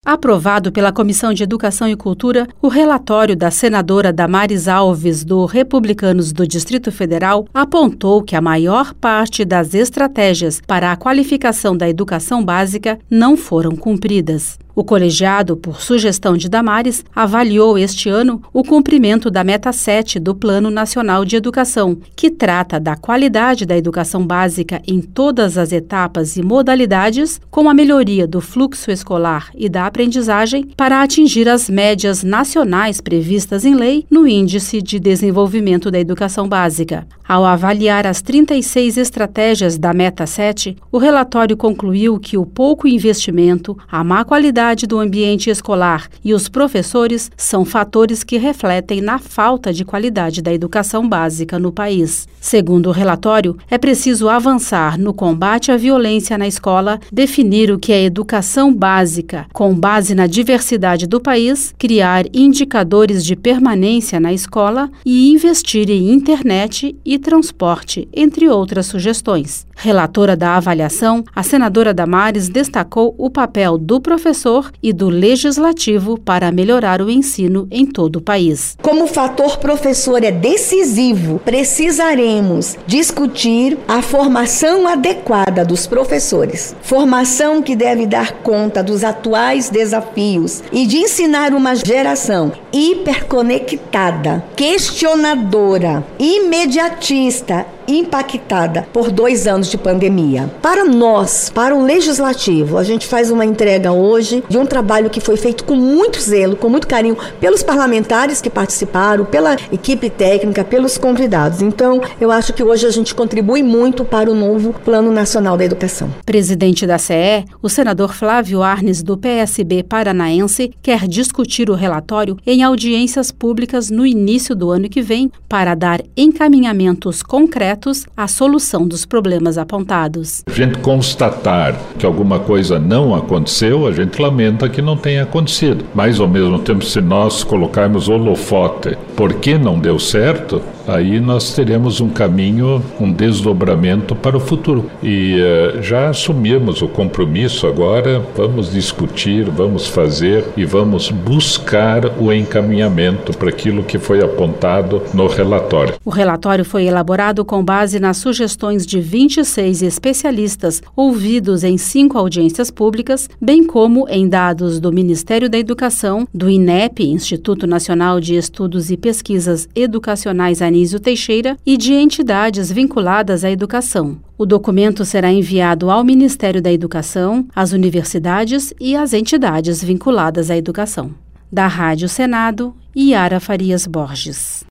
Aprovado pela Comissão de Educação e Cultura, o relatório da senadora Damares Alves, do Republicanos do Distrito Federal, apontou que a maior parte das estratégias para a qualificação da educação básica não foram cumpridas. O colegiado, por sugestão de Damares, avaliou este ano o cumprimento da Meta 7 do Plano Nacional de Educação, que trata da qualidade da educação básica em todas as etapas e modalidades, com a melhoria do fluxo escolar e da aprendizagem para atingir as médias nacionais previstas em lei no Índice de Desenvolvimento da Educação Básica. Ao avaliar as 36 estratégias da Meta 7, o relatório concluiu que o pouco investimento, a má qualidade do ambiente escolar e os professores são fatores que refletem na falta de qualidade da educação básica no país. Segundo o relatório, é preciso avançar no combate à violência na escola, definir o que é educação básica, com base na diversidade do país, criar indicadores de permanência na escola e investir em internet e transporte, entre outras sugestões. Relatora da avaliação, a senadora Damares destacou o papel do professor e do legislativo para melhorar o ensino em todo o país. Como o fator professor é decisivo, precisaremos discutir a formação adequada dos professores. Formação que deve dar conta dos atuais desafios e de ensinar uma geração hiperconectada, questionadora, imediatista, impactada por 2 anos de pandemia. Para nós, para o Legislativo, a gente faz uma entrega hoje de um trabalho que foi feito com muito zelo, com muito carinho, pelos parlamentares que participaram, pela equipe técnica, pelos convidados. Então, eu acho que hoje a gente contribui muito para o novo Plano Nacional da Educação. Presidente da CE, o senador Flávio Arnes, do PSB paranaense, quer discutir o relatório em audiências públicas no início do ano que vem para dar encaminhamentos concretos à solução dos problemas apontados. A gente constatar que alguma coisa não aconteceu, a gente lamenta que não tenha acontecido. Mas, ao mesmo tempo, se nós colocarmos holofote por que não deu certo, aí nós teremos um caminho, um desdobramento para o futuro. E já assumimos o compromisso agora, vamos discutir, vamos fazer e vamos buscar o encaminhamento para aquilo que foi apontado no relatório. O relatório foi elaborado com base nas sugestões de 26 especialistas ouvidos em 5 audiências públicas, bem como em dados do Ministério da Educação, do INEP, Instituto Nacional de Estudos e Pesquisas Educacionais Anísio Teixeira, e de entidades vinculadas à educação. O documento será enviado ao Ministério da Educação, às universidades e às entidades vinculadas à educação. Da Rádio Senado, Yara Farias Borges.